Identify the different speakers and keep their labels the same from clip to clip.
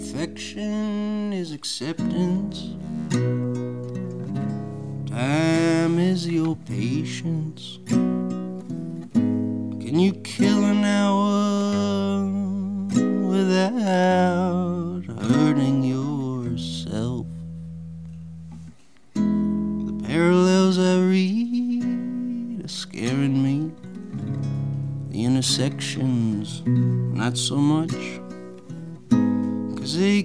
Speaker 1: Perfection is acceptance. Time is your patience. Can you kill an hour without hurting yourself? The parallels I read are scaring me. The intersections, not so much, 'cause they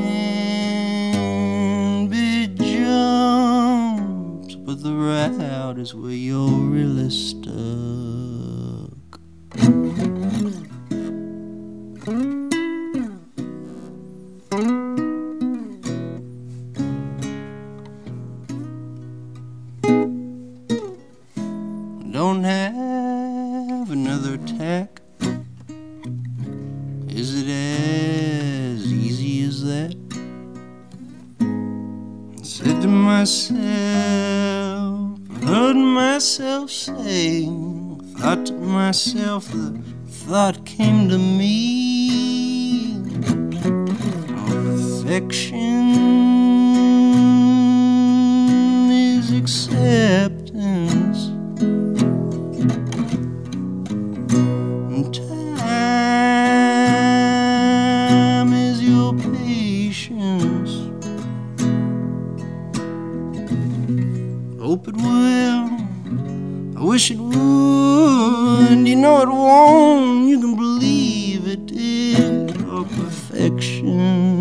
Speaker 1: can be jumped, but the route is where you're really stuck. Don't have another tack. Is it as easy as that? I said to myself, heard myself say, thought to myself, the thought came to me. Oh, perfection is acceptance. Time is your patience. Hope it will, I wish it would. You know it won't, you can believe it did. Oh, perfection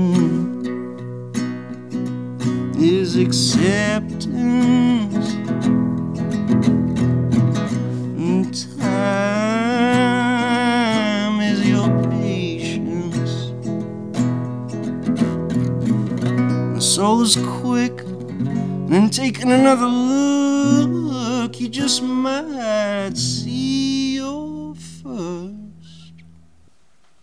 Speaker 1: is acceptance. Time is your patience. The soul is quick, and taking another look, you just might see